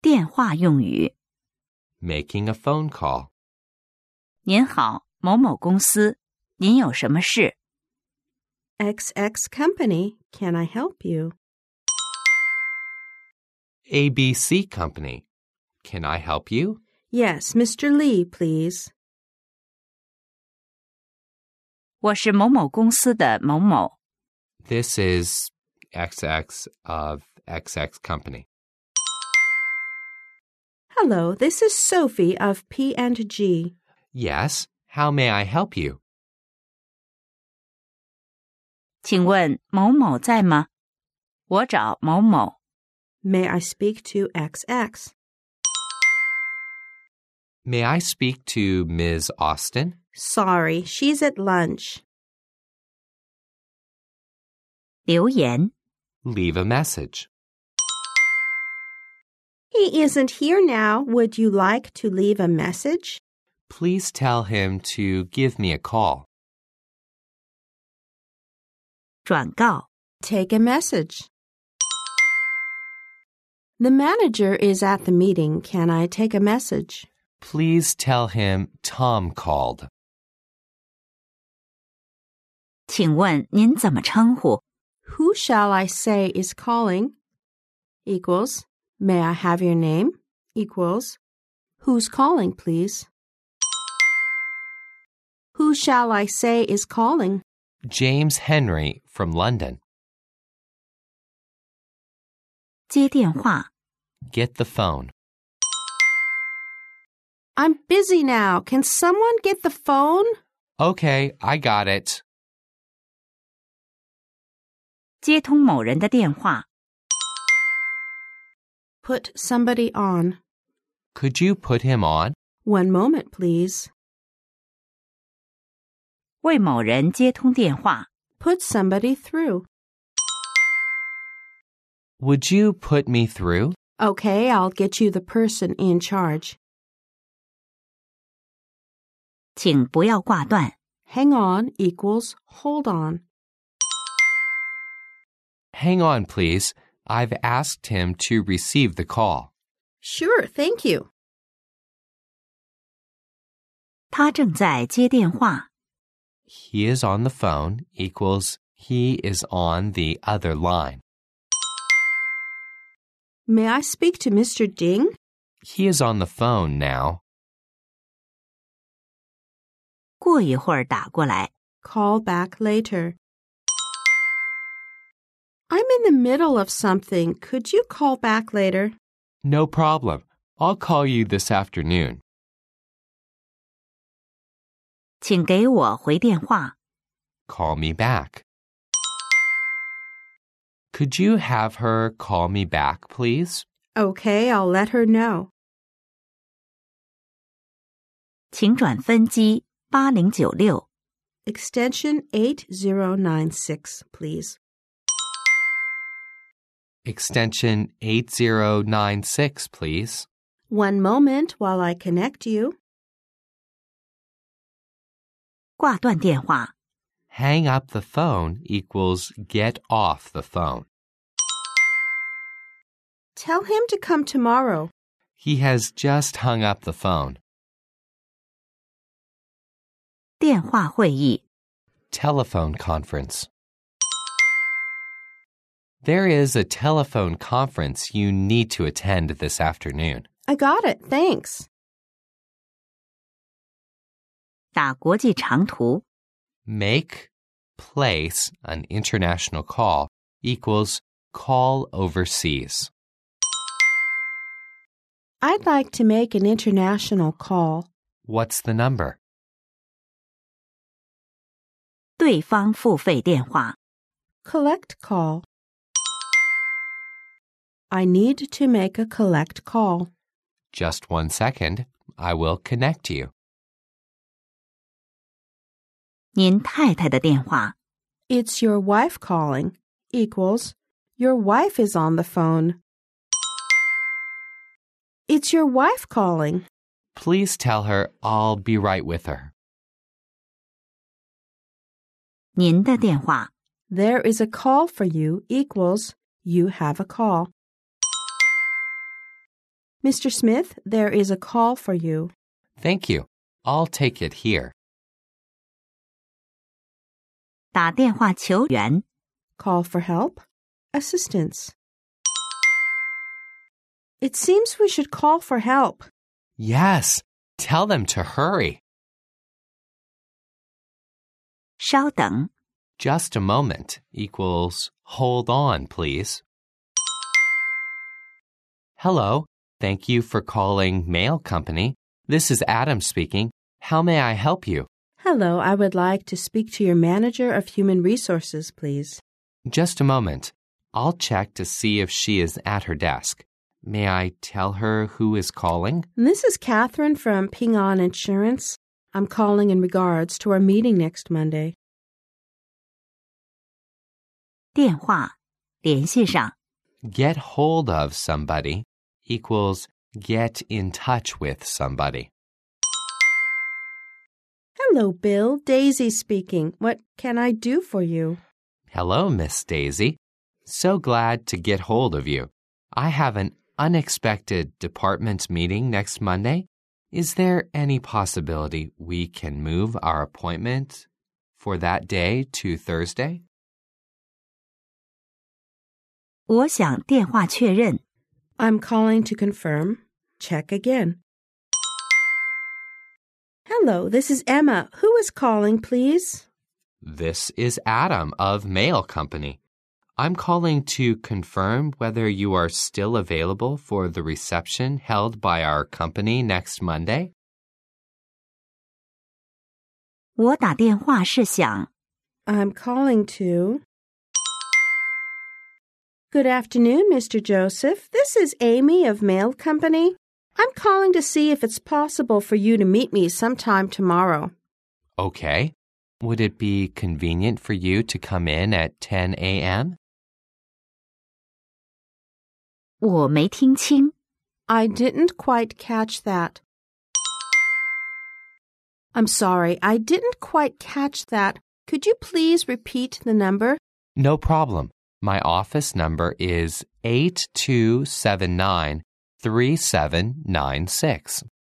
电话用语。 Making a phone call. 您好，某某公司，您有什么事？ XX Company, can I help you? ABC Company. Can I help you? Yes, Mr. Lee, please. 我是某某公司的某某。 This is XX of XX Company. Hello, this is Sophie of P&G. Yes, how may I help you? 请问某某在吗？我找某某。 May I speak to XX? May I speak to Ms. Austin? Sorry, she's at lunch. 留言。 Leave a message. He isn't here now. Would you like to leave a message? Please tell him to give me a call. 转告。 Take a message. The manager is at the meeting. Can I take a message? Please tell him Tom called. 请问您怎么称呼？ Who shall I say is calling? Equals, may I have your name? Equals, who's calling, please? Who shall I say is calling? James Henry from London. 接电话。 Get the phone. I'm busy now. Can someone get the phone? Okay, I got it. 接通某人的电话。 Put somebody on. Could you put him on? One moment, please. 为某人接通电话。 Put somebody through. Would you put me through? Okay, I'll get you the person in charge. 请不要挂断。 Hang on equals hold on. Hang on, please. I've asked him to receive the call. Sure, thank you. 他正在接电话。 He is on the phone equals he is on the other line. May I speak to Mr. Ding? He is on the phone now. 过一会儿打过来。 Call back later. I'm in the middle of something. Could you call back later? No problem. I'll call you this afternoon. 请给我回电话。 Call me back. Could you have her call me back, please? Okay, I'll let her know. 请转分机8096。 Extension 8096, please. Extension 8096, please. One moment while I connect you. 挂断电话。 Hang up the phone equals get off the phone. Tell him to come tomorrow. He has just hung up the phone. 电话会议。 Telephone conference. There is a telephone conference you need to attend this afternoon. I got it, thanks. 打国际长途。 Make, place an international call equals call overseas. I'd like to make an international call. What's the number? 对方付费电话。 Collect call. I need to make a collect call. Just 1 second. I will connect you. 您太太的电话。 It's your wife calling equals your wife is on the phone. It's your wife calling. Please tell her I'll be right with her. 您的电话。 There is a call for you equals you have a call. Mr. Smith, there is a call for you. Thank you. I'll take it here. 打电话求援。 Call for help. Assistance. It seems we should call for help. Yes. Tell them to hurry. 稍等。 Just a moment equals hold on, please. Hello. Thank you for calling Mail Company. This is Adam speaking. How may I help you? Hello, I would like to speak to your manager of human resources, please. Just a moment. I'll check to see if she is at her desk. May I tell her who is calling? This is Catherine from Ping An Insurance. I'm calling in regards to our meeting next Monday. 电话，联系上。 Get hold of somebody equals get in touch with somebody. Hello, Bill. Daisy speaking. What can I do for you? Hello, Miss Daisy. So glad to get hold of you. I have an unexpected department meeting next Monday. Is there any possibility we can move our appointment for that day to Thursday? 我想电话确认。 I'm calling to confirm. Check again. Hello, this is Emma. Who is calling, please? This is Adam of Mail Company. I'm calling to confirm whether you are still available for the reception held by our company next Monday. 我打电话是想。 I'm calling to... Good afternoon, Mr. Joseph. This is Amy of Mail Company. I'm calling to see if it's possible for you to meet me sometime tomorrow. Okay. Would it be convenient for you to come in at 10 a.m.? 我没听清。 I didn't quite catch that. I'm sorry, I didn't quite catch that. Could you please repeat the number? No problem. My office number is 8279-3796.